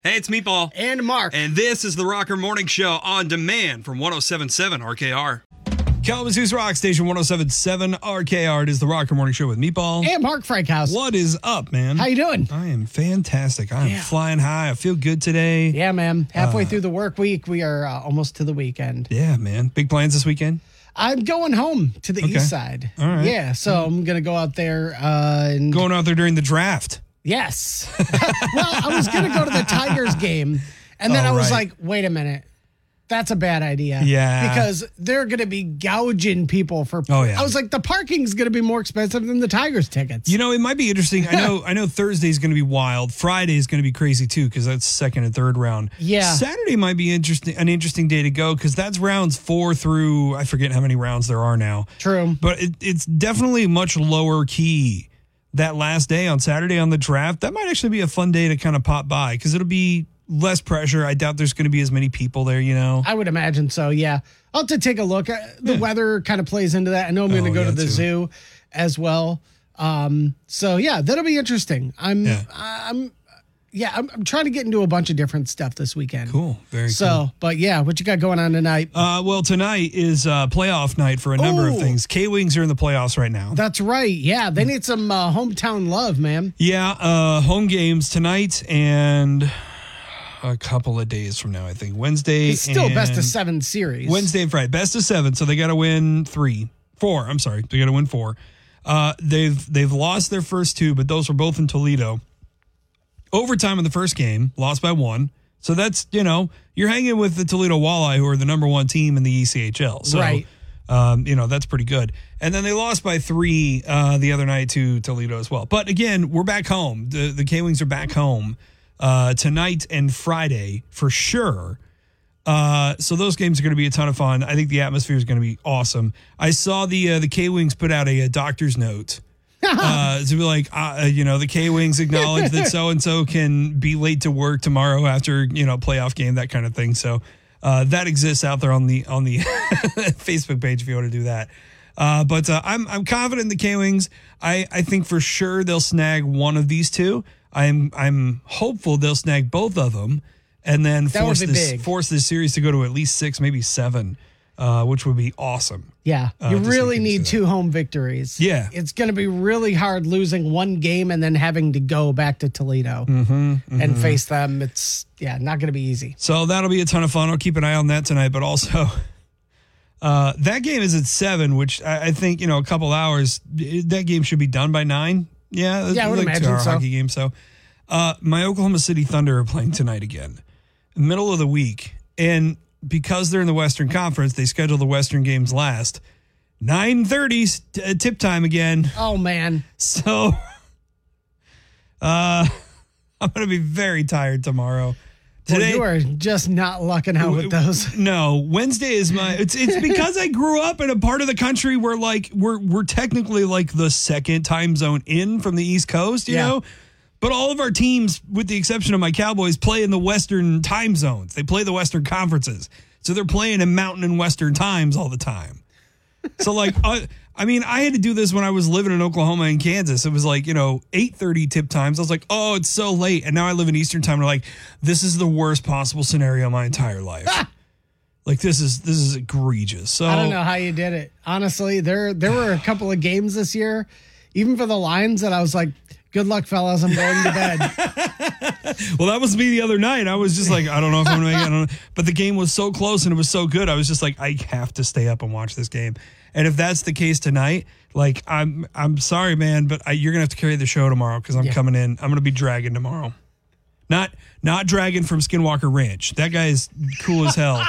Hey, it's Meatball. And Mark. And this is the Rocker Morning Show on demand from 107.7 RKR. Kalamazoo's Rock Station 107.7 RKR. It is the Rocker Morning Show with Meatball. And Mark Frankhouse. What is up, man? How you doing? I am fantastic. I am flying high. I feel good today. Yeah, man. Halfway through the work week. We are almost to the weekend. Yeah, man. Big plans this weekend? I'm going home to the east side. All right. Yeah, so I'm going to go out there. And Going out there during the draft. Yes. Well, I was going to go to the Tigers game, and then I was like, wait a minute. That's a bad idea. Yeah. Because they're going to be gouging people for... Oh, yeah. I was like, the parking's going to be more expensive than the Tigers tickets. You know, it might be interesting. I know Thursday's going to be wild. Friday's going to be crazy, too, because that's second and third round. Yeah. Saturday might be an interesting day to go, because that's rounds 4 through... I forget how many rounds there are now. True. But it's definitely much lower key. That last day on Saturday on the draft, that might actually be a fun day to kind of pop by, because it'll be less pressure. I doubt there's going to be as many people there, you know? I would imagine so, yeah. I'll have to take a look. The weather kind of plays into that. I know I'm going to go to the zoo as well. So, yeah, that'll be interesting. I'm trying to get into a bunch of different stuff this weekend. Cool. Very cool. So, but yeah, what you got going on tonight? Well, tonight is playoff night for a number of things. K-Wings are in the playoffs right now. That's right. Yeah, they need some hometown love, man. Yeah, home games tonight and a couple of days from now, I think. Wednesday. It's still best of 7 series. Wednesday and Friday. Best of 7, so they got to win 4. I'm sorry. They got to win 4. They've lost their first 2, but those were both in Toledo. Overtime in the first game, lost by 1. So that's, you're hanging with the Toledo Walleye, who are the number 1 team in the ECHL. So, right. That's pretty good. And then they lost by 3 the other night to Toledo as well. But again, we're back home. The K-Wings are back home tonight and Friday for sure. So those games are going to be a ton of fun. I think the atmosphere is going to be awesome. I saw the K-Wings put out a doctor's note. To be like, the K-Wings acknowledge that so-and-so can be late to work tomorrow after, playoff game, that kind of thing. So that exists out there on the Facebook page if you want to do that. But I'm confident in the K-Wings. I think for sure they'll snag one of these 2. I'm hopeful they'll snag both of them and then force this series to go to at least 6, maybe 7. Which would be awesome. Yeah, you really need 2 home victories. Yeah. It's going to be really hard losing one game and then having to go back to Toledo and face them. It's, not going to be easy. So that'll be a ton of fun. I'll keep an eye on that tonight. But also, that game is at 7, which I think, a couple hours, that game should be done by 9. Yeah, I would imagine so. Hockey game. So my Oklahoma City Thunder are playing tonight again, middle of the week. And because they're in the Western Conference, they schedule the Western games last. 9:30 tip time again. Oh, man. So I'm going to be very tired tomorrow. Today, you are just not lucking out with those. No, Wednesday is it's because I grew up in a part of the country where we're technically like the second time zone in from the East Coast, you know? But all of our teams, with the exception of my Cowboys, play in the Western time zones. They play the Western conferences. So they're playing in Mountain and Western times all the time. So, I had to do this when I was living in Oklahoma and Kansas. It was 8:30 tip times. I was like, oh, it's so late. And now I live in Eastern time. And I'm like, this is the worst possible scenario of my entire life. This is egregious. So I don't know how you did it. Honestly, there were a couple of games this year, even for the Lions, that I was like, good luck, fellas. I'm going to bed. Well, that was me the other night. I was just like, I don't know if I'm going to make it. I don't know. But the game was so close and it was so good. I was just like, I have to stay up and watch this game. And if that's the case tonight, I'm sorry, man, but you're going to have to carry the show tomorrow because I'm coming in. I'm going to be dragging tomorrow. Not Dragon from Skinwalker Ranch. That guy is cool as hell.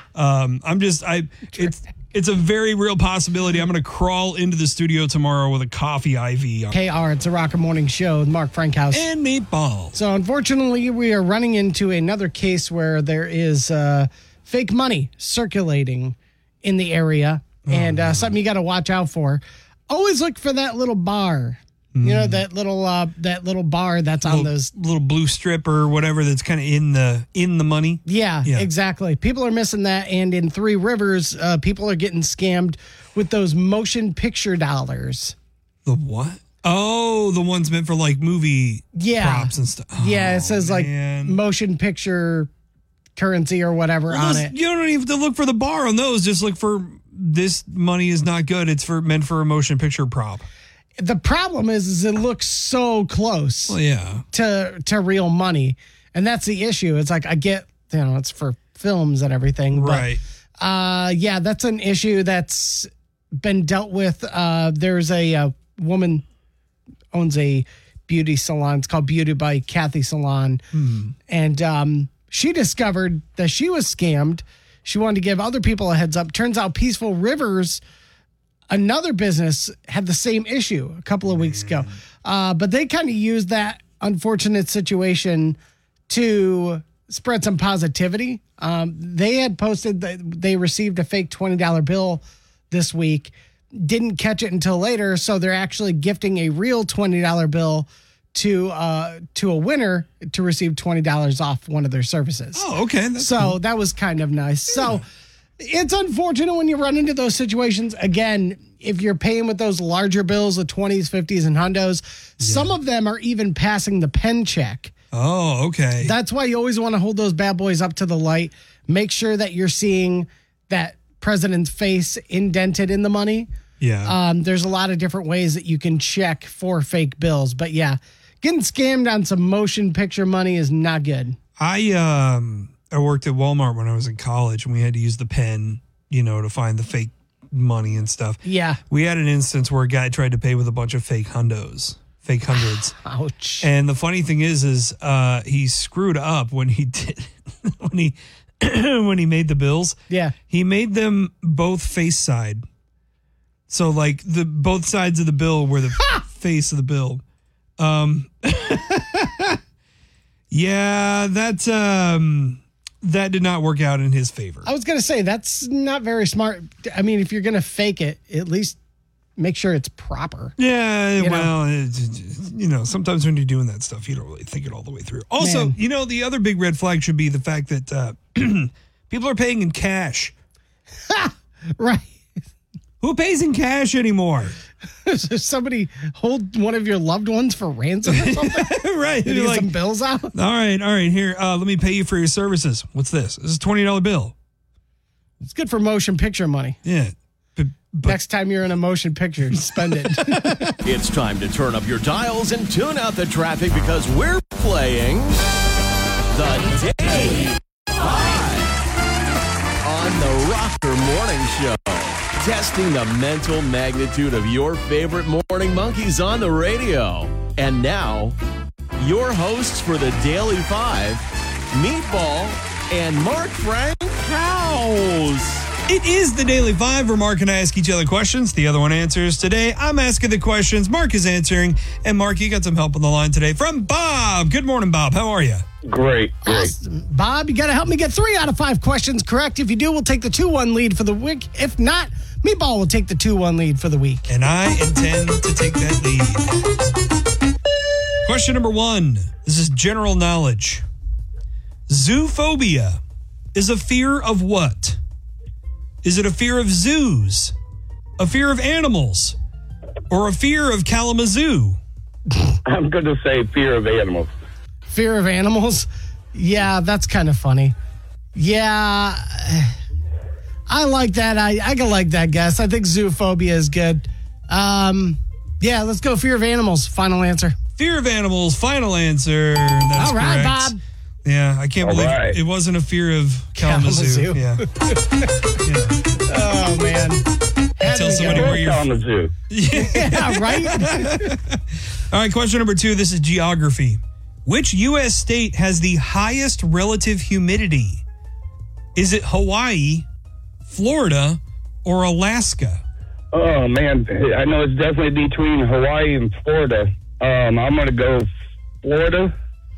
It's a very real possibility. I'm going to crawl into the studio tomorrow with a coffee IV. KR, it's a Rocker Morning Show with Mark Frankhouse. And Meatball. So unfortunately, we are running into another case where there is fake money circulating in the area. And something you got to watch out for. Always look for that little bar. You know, that little bar that's on those little blue strip or whatever that's kind of in the money. Yeah, exactly. People are missing that, and in Three Rivers, people are getting scammed with those motion picture dollars. The what? Oh, the ones meant for like movie props and stuff. Yeah, it says like motion picture currency or whatever on it. You don't even have to look for the bar on those. Just look for this money is not good. It's meant for a motion picture prop. The problem is it looks so close to real money. And that's the issue. It's like I get, it's for films and everything. Right. But, that's an issue that's been dealt with. There's a woman owns a beauty salon. It's called Beauty by Kathy Salon. And she discovered that she was scammed. She wanted to give other people a heads up. Turns out Peaceful Rivers, another business, had the same issue a couple of weeks ago. But they kind of used that unfortunate situation to spread some positivity. They had posted that they received a fake $20 bill this week, didn't catch it until later, so they're actually gifting a real $20 bill to a winner to receive $20 off one of their services. Oh, okay. That's cool. That was kind of nice. Yeah. So it's unfortunate when you run into those situations. Again, if you're paying with those larger bills, the 20s, 50s, and hundos, some of them are even passing the pen check. Oh, okay. That's why you always want to hold those bad boys up to the light. Make sure that you're seeing that president's face indented in the money. Yeah. There's a lot of different ways that you can check for fake bills. But yeah, getting scammed on some motion picture money is not good. I worked at Walmart when I was in college, and we had to use the pen, to find the fake money and stuff. Yeah. We had an instance where a guy tried to pay with a bunch of fake hundreds. Ouch. And the funny thing is he screwed up when he did when he made the bills. Yeah. He made them both face side. So like both sides of the bill were the face of the bill. Yeah, that did not work out in his favor. I was going to say that's not very smart. I mean, if you're going to fake it, at least make sure it's proper. Yeah, sometimes when you're doing that stuff, you don't really think it all the way through. Also, the other big red flag should be the fact that people are paying in cash. Right. Who pays in cash anymore? Does somebody hold one of your loved ones for ransom or something? Right. Did you get some bills out? All right. Here, let me pay you for your services. What's this? This is a $20 bill. It's good for motion picture money. Yeah. But next time you're in a motion picture, spend it. It's time to turn up your dials and tune out the traffic because we're playing the Daily 5 on the Rocker Morning Show. Testing the mental magnitude of your favorite morning monkeys on the radio. And now, your hosts for the Daily 5, Meatball and Mark Frank House. It is the Daily 5 where Mark and I ask each other questions. The other one answers. Today, I'm asking the questions. Mark is answering. And Mark, you got some help on the line today from Bob. Good morning, Bob. How are you? Great. Awesome. Bob, you got to help me get 3 out of 5 questions correct. If you do, we'll take the 2-1 lead for the week. If not, Meatball will take the 2-1 lead for the week. And I intend to take that lead. Question number 1. This is general knowledge. Zoophobia is a fear of what? Is it a fear of zoos, a fear of animals, or a fear of Kalamazoo? I'm going to say fear of animals. Fear of animals? Yeah, that's kind of funny. Yeah, I like that. I can like that guess. I think zoophobia is good. Yeah, let's go fear of animals. Final answer. Fear of animals. Final answer. That's all right, correct. Bob. Yeah, I can't believe it wasn't a fear of Kalamazoo. Yeah. Oh, man. Tell somebody where you're Kalamazoo. Yeah, right? All right, question number 2. This is geography. Which U.S. state has the highest relative humidity? Is it Hawaii, Florida, or Alaska? Oh, man. I know it's definitely between Hawaii and Florida. I'm going to go Florida.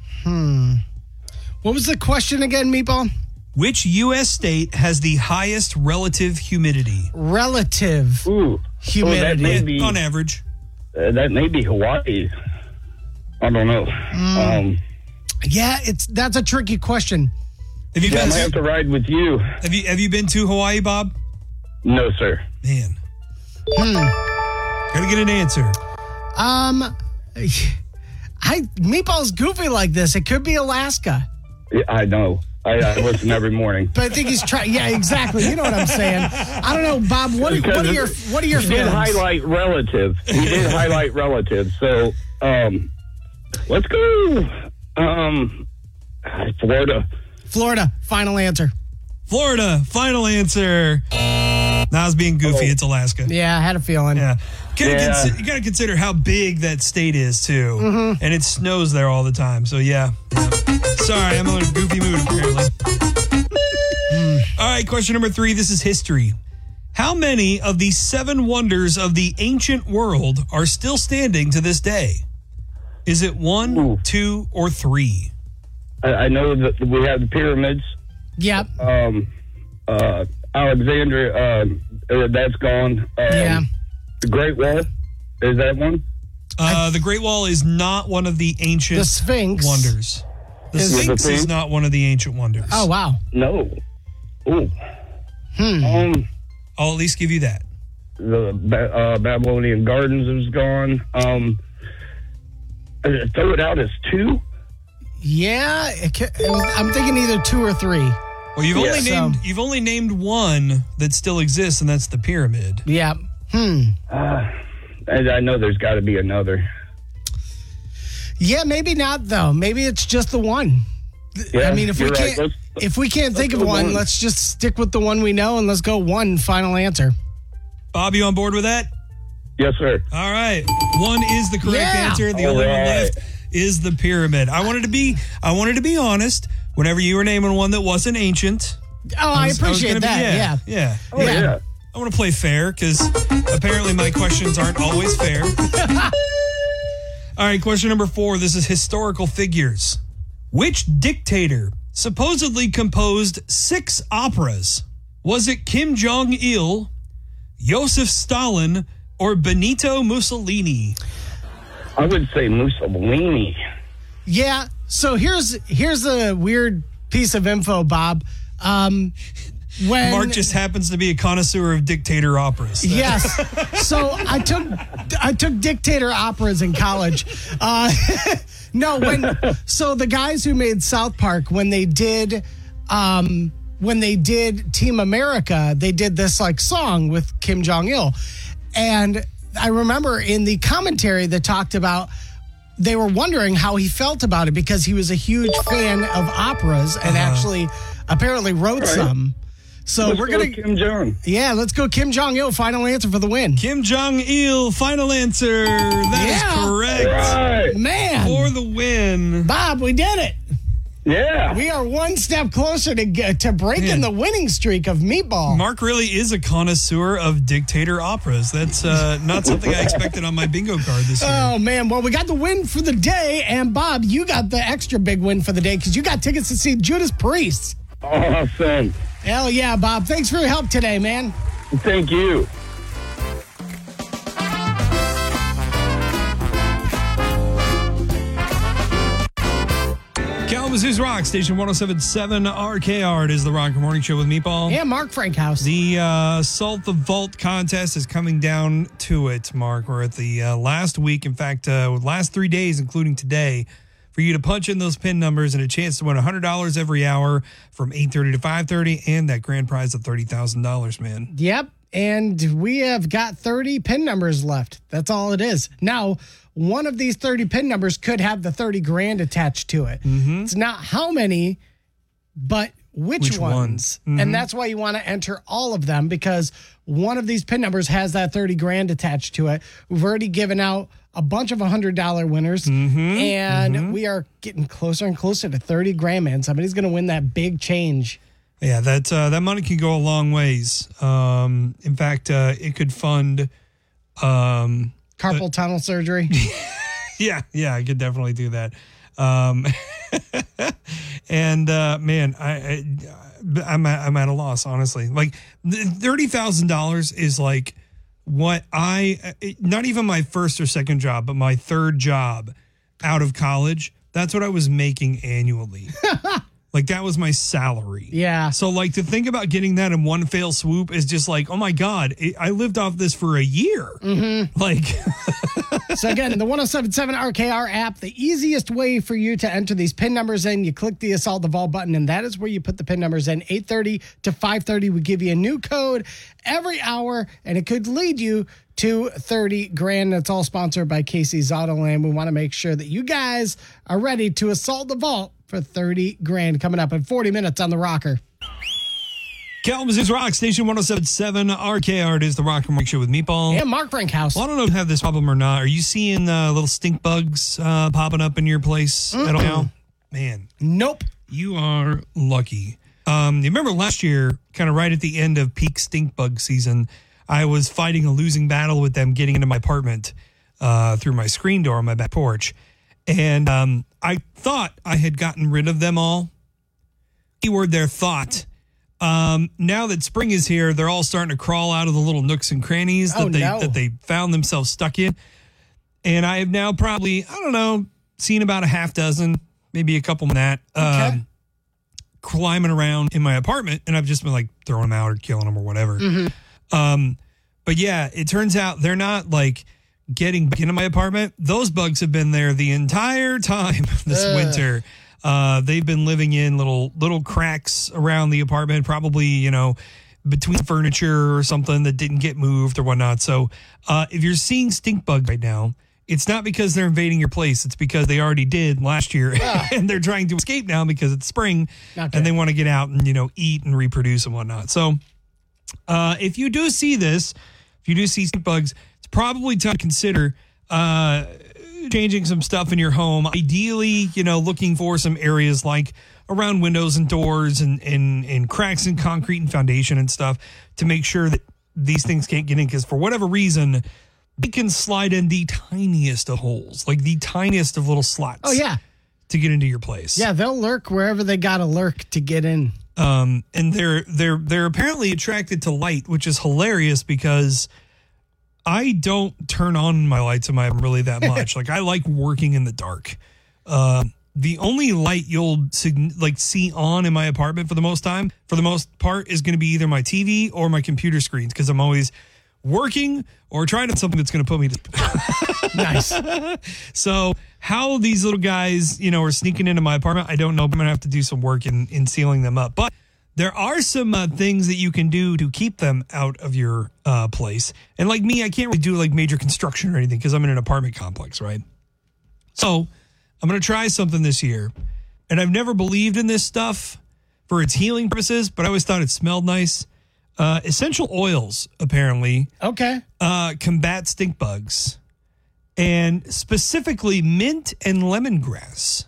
What was the question again, Meatball? Which U.S. state has the highest relative humidity? Relative humidity. That may be, on average. That may be Hawaii. I don't know. Yeah, that's a tricky question. Have you I might have to ride with you. Have you been to Hawaii, Bob? No, sir. Man. Gotta get an answer. Meatball's goofy like this. It could be Alaska. Yeah, I know. I listen every morning. But I think he's trying. Yeah, exactly. You know what I'm saying. I don't know, Bob. What are your He did feelings? highlight relative. He did highlight relative. So, let's go. Florida. Final answer. Florida, final answer. Now I was being goofy. It's Alaska. Yeah, I had a feeling. Yeah. You Yeah. got to consider how big that state is, too. Mm-hmm. And it snows there all the time. So, yeah. Sorry, I'm in a goofy mood, apparently. All right, question number 3. This is history. How many of the 7 wonders of the ancient world are still standing to this day? Is it 1, 2, or 3? I know that we have the pyramids. Yep. Alexandria, that's gone. Yeah. The Great Wall, is that one? The Great Wall is not one of the ancient The Sphinx wonders. The is- Sphinx the is thing? not one of the ancient wonders. Oh, wow. No. Ooh. I'll at least give you that. The Babylonian Gardens is gone. Throw it out as 2. Yeah. I'm thinking either 2 or 3. Well, you've only named one that still exists, and that's the pyramid. Yeah. And I know there's got to be another. Yeah, maybe not though. Maybe it's just the one. Yeah, I mean, if we you're right. can't think of go one, one. let's just stick with the one we know and let's go one final answer. Bob, you on board with that? Yes, sir. All right. 1 is the correct Yeah. answer. The All only one right. left is the pyramid. I wanted to be honest. Whenever you were naming one that wasn't ancient, Oh, I appreciate gonna be- that. yeah. Oh, yeah. I want to play fair because apparently my questions aren't always fair. All right, question number 4. This is historical figures. Which dictator supposedly composed 6 operas? Was it Kim Jong-il, Joseph Stalin, or Benito Mussolini? I would say Mussolini. Yeah. So here's a weird piece of info, Bob. When Mark just happens to be a connoisseur of dictator operas. Yes. So I took dictator operas in college. So the guys who made South Park, when they did Team America, they did this like song with Kim Jong-il. And I remember in the commentary that talked about they were wondering how he felt about it because he was a huge fan of operas and actually apparently wrote some. So Let's we're go going Kim Jong. Yeah, let's go Kim Jong-il. Final answer for the win. Kim Jong-il, final answer. That is Yeah. correct. Right. Man. For the win. Bob, we did it. Yeah. We are one step closer to breaking the winning streak of Meatball. Mark really is a connoisseur of dictator operas. That's not something I expected on my bingo card this year. Oh, man. Well, we got the win for the day. And, Bob, you got the extra big win for the day because you got tickets to see Judas Priest. Awesome. Hell yeah, Bob. Thanks for your help today, man. Thank you. Kalamazoo's Rock, station 107.7 RKR. It is the Rock Morning Show with Meatball. Yeah, Mark Frankhouse. The Salt the Vault contest is coming down to it, Mark. We're at the last week. In fact, last 3 days, including today, for you to punch in those PIN numbers and a chance to win $100 every hour from 8:30 to 5:30 and that grand prize of $30,000, man. Yep. And we have got 30 PIN numbers left. That's all it is. Now, one of these 30 PIN numbers could have the 30 grand attached to it. Mm-hmm. It's not how many, but which ones. Mm-hmm. And that's why you want to enter all of them because one of these PIN numbers has that 30 grand attached to it. We've already given out a bunch of $100 winners, and we are getting closer and closer to 30 grand, man. Somebody's going to win that big change. Yeah, that money can go a long ways. In fact, it could fund Carpal tunnel surgery. Yeah, I could definitely do that. And man, I'm at a loss, honestly. Like $30,000 is like what not even my first or second job, but my third job out of college. That's what I was making annually. Like that was my salary. Yeah. So like to think about getting that in one fell swoop is just like, oh my God, I lived off this for a year. Mm-hmm. Like, So again, the 1077 RKR app, the easiest way for you to enter these PIN numbers in, you click the Assault the Vault button, and that is where you put the PIN numbers in. 8:30 to 5:30, we give you a new code every hour, and it could lead you to 30 grand. It's all sponsored by Casey's Autoland. We want to make sure that you guys are ready to assault the vault for 30 grand coming up in 40 minutes on the Rocker. Kalamazoo's Rock Station 1077 RKR. It is the Rock and Morning Show with Meatball. And Mark Frankhouse. Well, I don't know if you have this problem or not. Are you seeing little stink bugs popping up in your place at all now? Man. Nope. You are lucky. You remember last year, kind of right at the end of peak stink bug season, I was fighting a losing battle with them getting into my apartment through my screen door on my back porch. And I thought I had gotten rid of them all. Keyword there, thought. Now that spring is here, they're all starting to crawl out of the little nooks and crannies that they found themselves stuck in. And I have now probably, I don't know, seen about a half dozen, maybe a couple of that, climbing around in my apartment. And I've just been like throwing them out or killing them or whatever. But yeah, it turns out they're not like getting back into my apartment. Those bugs have been there the entire time this winter. They've been living in little cracks around the apartment, probably, you know, between furniture or something that didn't get moved or whatnot. So if you're seeing stink bugs right now, it's not because they're invading your place. It's because they already did last year and they're trying to escape now because it's spring and they want to get out and, you know, eat and reproduce and whatnot. So if you do see this, if you do see stink bugs, it's probably time to consider changing some stuff in your home. Ideally, you know, looking for some areas like around windows and doors and cracks in concrete and foundation and stuff to make sure that these things can't get in, because for whatever reason, they can slide in the tiniest of holes, like the tiniest of little slots. Oh, yeah. To get into your place. Yeah, they'll lurk wherever they got to lurk to get in. And they're apparently attracted to light, which is hilarious because I don't turn on my lights in my room really that much. Like, I like working in the dark. The only light you'll see on in my apartment for the most part is going to be either my TV or my computer screens, because I'm always working or trying to do something that's going to put me to Nice. So how these little guys, you know, are sneaking into my apartment, I don't know. But I'm going to have to do some work in sealing them up. But there are some things that you can do to keep them out of your place. And like me, I can't really do like major construction or anything because I'm in an apartment complex, right? So I'm going to try something this year. And I've never believed in this stuff for its healing purposes, but I always thought it smelled nice. Essential oils, apparently, combat stink bugs. And specifically mint and lemongrass.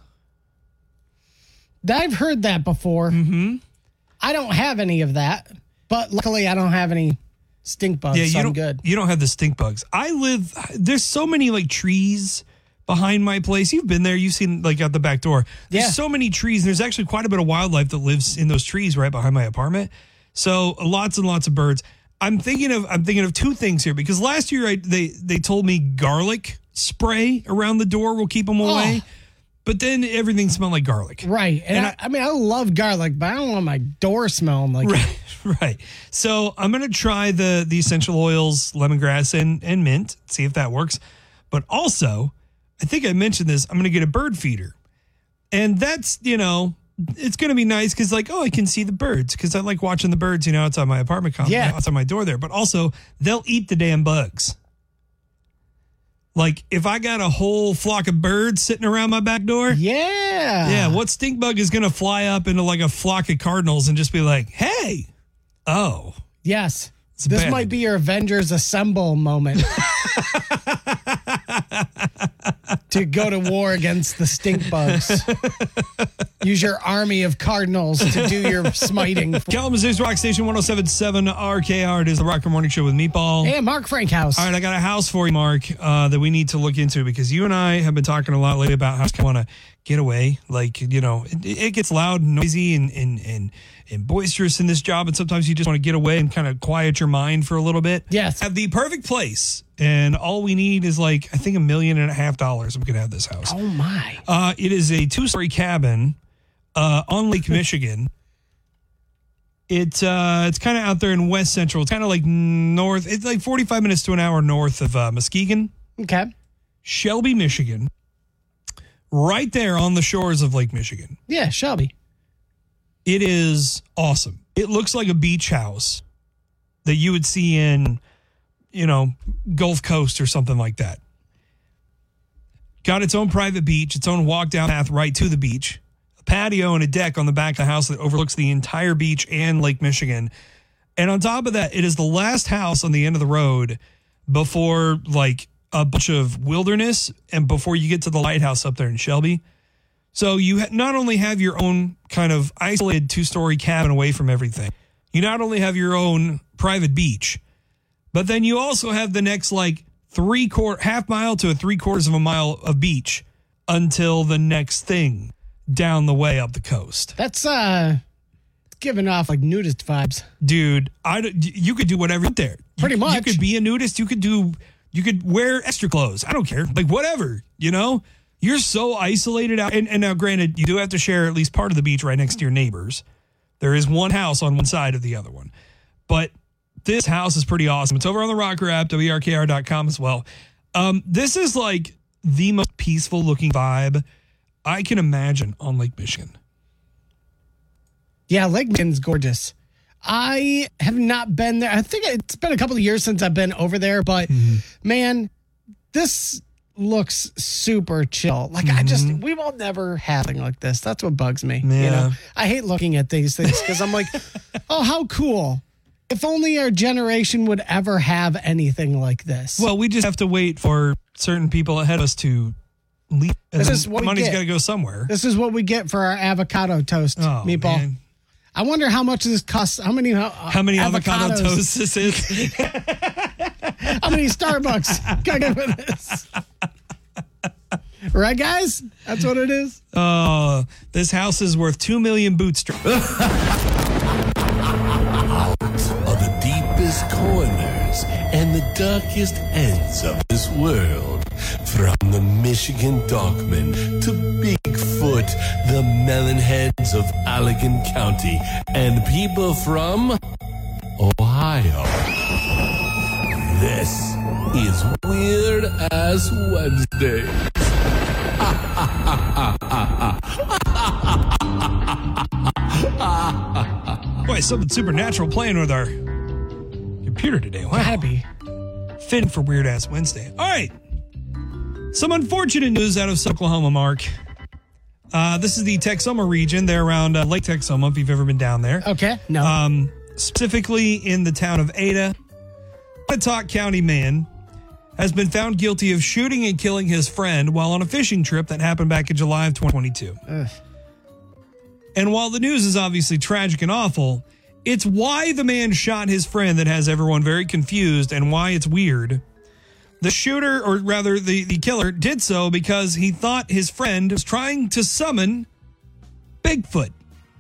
I've heard that before. Mm-hmm. I don't have any of that, but luckily I don't have any stink bugs, so I'm good. You don't have the stink bugs. There's so many like trees behind my place. You've been there. You've seen like out the back door. There's so many trees. There's actually quite a bit of wildlife that lives in those trees right behind my apartment. So lots and lots of birds. I'm thinking of two things here, because last year they told me garlic spray around the door will keep them away. But then everything smelled like garlic. Right. And I mean, I love garlic, but I don't want my door smelling like it. Right. So I'm going to try the essential oils, lemongrass, and mint, see if that works. But also, I think I mentioned this, I'm going to get a bird feeder. And that's, you know, it's going to be nice because, like, I can see the birds, because I like watching the birds, you know, outside my apartment complex, outside my door there. But also, they'll eat the damn bugs. Like, if I got a whole flock of birds sitting around my back door. Yeah, what stink bug is going to fly up into like a flock of cardinals and just be like, hey, oh. Yes. This might be your Avengers Assemble moment. To go to war against the stink bugs. Use your army of cardinals to do your smiting. Kalamazoo's Rock Station 1077 RKR. It is the Rock and Morning Show with Meatball. And Mark Frankhouse. All right, I got a house for you, Mark, that we need to look into, because you and I have been talking a lot lately about how I want to get away. Like, you know, it gets loud and noisy and boisterous in this job, and sometimes you just want to get away and kind of quiet your mind for a little bit. Yes. Have the perfect place, and all we need is like, I think $1.5 million. We could have this house. Oh my! It is a 2-story cabin on Lake Michigan. It's kind of out there in West Central. It's kind of like north. It's like 45 minutes to an hour north of Muskegon. Okay. Shelby, Michigan, right there on the shores of Lake Michigan. Yeah, Shelby. It is awesome. It looks like a beach house that you would see in, Gulf Coast or something like that. Got its own private beach, its own walk down path right to the beach, a patio and a deck on the back of the house that overlooks the entire beach and Lake Michigan. And on top of that, it is the last house on the end of the road before like a bunch of wilderness and before you get to the lighthouse up there in Shelby. So you not only have your own kind of isolated 2-story cabin away from everything, you not only have your own private beach, but then you also have the next like half mile to 3/4 of a mile of beach until the next thing down the way up the coast. That's giving off like nudist vibes. Dude, you could do whatever there. Pretty much. You could be a nudist. You could wear extra clothes. I don't care. Like whatever, You're so isolated out. And now granted, you do have to share at least part of the beach right next to your neighbors. There is one house on one side of the other one. But this house is pretty awesome. It's over on the Rocker app, WRKR.com as well. This is like the most peaceful looking vibe I can imagine on Lake Michigan. Yeah, Lake Michigan's gorgeous. I have not been there. I think it's been a couple of years since I've been over there, but man, this looks super chill. Like we will never have anything like this. That's what bugs me. Yeah. I hate looking at these things because I'm like, oh, how cool. If only our generation would ever have anything like this. Well, we just have to wait for certain people ahead of us to leave. This is what money's got to go somewhere. This is what we get for our avocado toast meatball. Man. I wonder how much this costs. How many avocado toasts this is? How many Starbucks got to get with this? Right, guys? That's what it is. This house is worth $2 million bootstraps. Of the deepest corners and the darkest ends of this world, from the Michigan Dogman to Bigfoot, the Melonheads of Allegan County, and people from Ohio. This is Weird Ass Wednesday. Boy, something supernatural playing with our computer today. Wow. Gotta be. Fitting for Weird Ass Wednesday. All right. Some unfortunate news out of Oklahoma, Mark. This is the Texoma region. They're around Lake Texoma, if you've ever been down there. Okay. No. Specifically in the town of Ada. A Pontotoc County man has been found guilty of shooting and killing his friend while on a fishing trip that happened back in July of 2022. Ugh. And while the news is obviously tragic and awful, it's why the man shot his friend that has everyone very confused and why it's weird. The shooter, or rather the killer, did so because he thought his friend was trying to summon Bigfoot.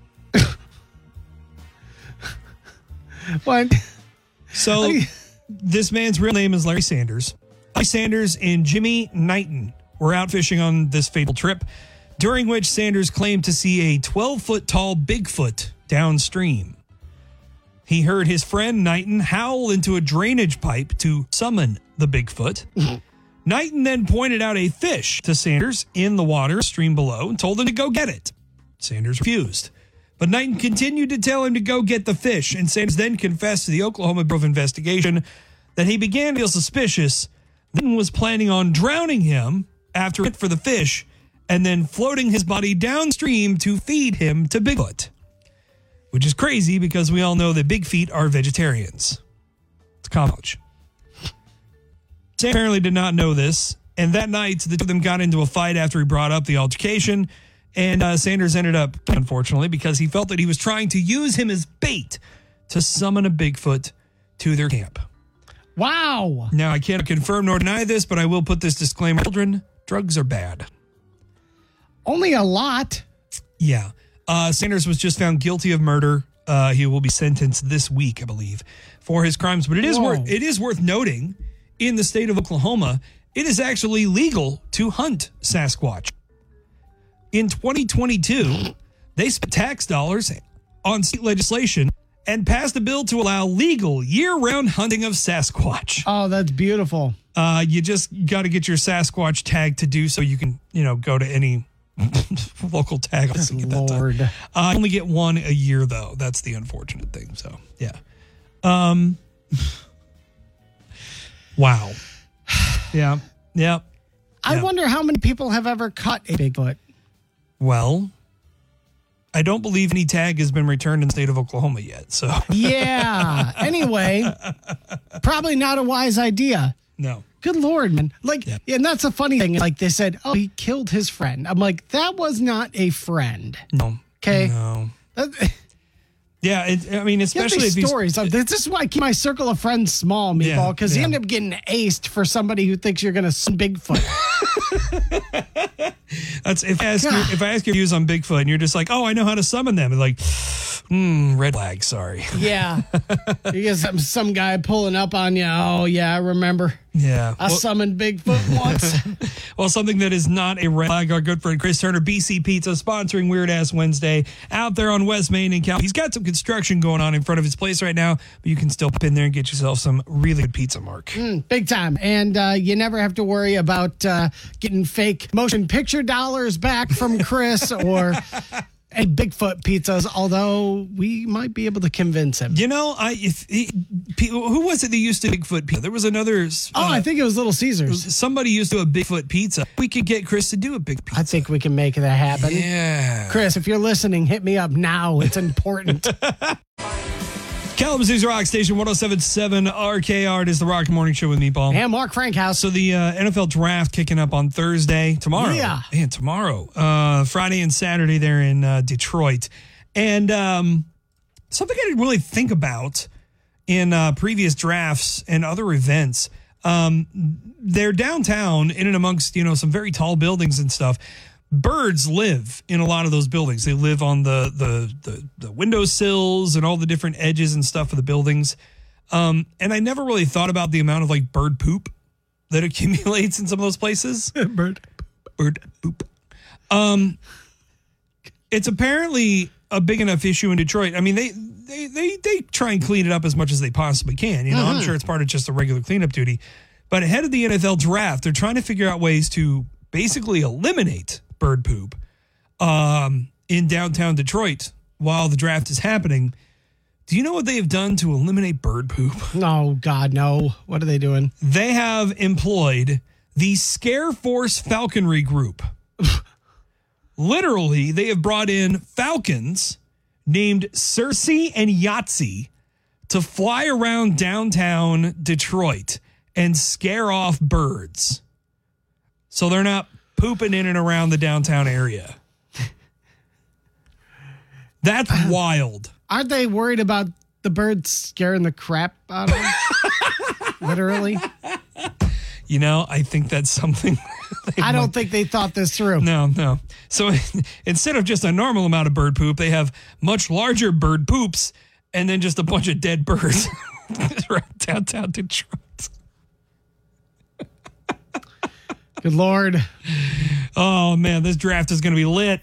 What? So this man's real name is Larry Sanders. Larry Sanders and Jimmy Knighton were out fishing on this fatal trip, during which Sanders claimed to see a 12-foot tall Bigfoot downstream. He heard his friend Knighton howl into a drainage pipe to summon the Bigfoot. Knighton then pointed out a fish to Sanders in the water stream below and told him to go get it. Sanders refused. But Knighton continued to tell him to go get the fish, and Sanders then confessed to the Oklahoma Bureau of Investigation that he began to feel suspicious. Knighton was planning on drowning him after it for the fish and then floating his body downstream to feed him to Bigfoot. Which is crazy because we all know that big feet are vegetarians. It's college. Sam apparently did not know this, and that night the two of them got into a fight after he brought up the altercation, and Sanders ended up, unfortunately, because he felt that he was trying to use him as bait to summon a Bigfoot to their camp. Wow. Now, I can't confirm nor deny this, but I will put this disclaimer. Children, drugs are bad. Only a lot. Yeah. Sanders was just found guilty of murder. He will be sentenced this week, I believe, for his crimes. But it is worth noting, in the state of Oklahoma, it is actually legal to hunt Sasquatch. In 2022, they spent tax dollars on state legislation and passed a bill to allow legal year-round hunting of Sasquatch. Oh, that's beautiful. You just got to get your Sasquatch tag to do so you can, go to any local tag office and get that done. Lord. I only get one a year, though. That's the unfortunate thing. So, yeah. Wow. Yeah. Yeah. I wonder how many people have ever caught a Bigfoot. Well, I don't believe any tag has been returned in the state of Oklahoma yet. So, Yeah. Anyway, probably not a wise idea. no. Good Lord, man. Like, and that's a funny thing. Like, they said, oh, he killed his friend. I'm like, that was not a friend. No. Okay. No. That- Yeah. Especially if these stories. This is why I keep my circle of friends small, Meatball, because you end up getting aced for somebody who thinks you're going to Bigfoot. That's if I ask your views on Bigfoot and you're just like, oh, I know how to summon them, and like, red flag, sorry. Yeah. You get some guy pulling up on you. Oh, yeah, I remember. Yeah. I summoned Bigfoot once. Well, something that is not a red flag, our good friend Chris Turner, BC Pizza, sponsoring Weird Ass Wednesday out there on West Main in Cal. He's got some construction going on in front of his place right now, but you can still pop in there and get yourself some really good pizza, Mark. Big time. And you never have to worry about getting fake motion picture dollars back from Chris or a Bigfoot pizzas, although we might be able to convince him. Who was it that used to Bigfoot pizza? There was another. I think it was Little Caesars. Somebody used to do a Bigfoot pizza. We could get Chris to do a big pizza. I think we can make that happen. Yeah. Chris, if you're listening, hit me up now. It's important. Kalamazoo's Rock Station 107.7 RKR. It is the Rock Morning Show with Meatball. And Mark Frankhouse. So the NFL draft kicking up on Thursday, tomorrow. Yeah. Man, tomorrow. Friday and Saturday there in Detroit. And something I didn't really think about in previous drafts and other events. They're downtown in and amongst, some very tall buildings and stuff. Birds live in a lot of those buildings. They live on the windowsills and all the different edges and stuff of the buildings. And I never really thought about the amount of like bird poop that accumulates in some of those places. Bird poop. It's apparently a big enough issue in Detroit. I mean, they try and clean it up as much as they possibly can. I'm sure it's part of just the regular cleanup duty. But ahead of the NFL draft, they're trying to figure out ways to basically eliminate bird poop in downtown Detroit while the draft is happening. Do you know what they have done to eliminate bird poop? Oh, God, no. What are they doing? They have employed the Scare Force Falconry Group. Literally, they have brought in falcons named Cersei and Yahtzee to fly around downtown Detroit and scare off birds. So they're not pooping in and around the downtown area. That's wild. Aren't they worried about the birds scaring the crap out of them? Literally. I think that's something. I don't think they thought this through. No. So instead of just a normal amount of bird poop, they have much larger bird poops and then just a bunch of dead birds right downtown Detroit. Good Lord. Oh, man, this draft is going to be lit.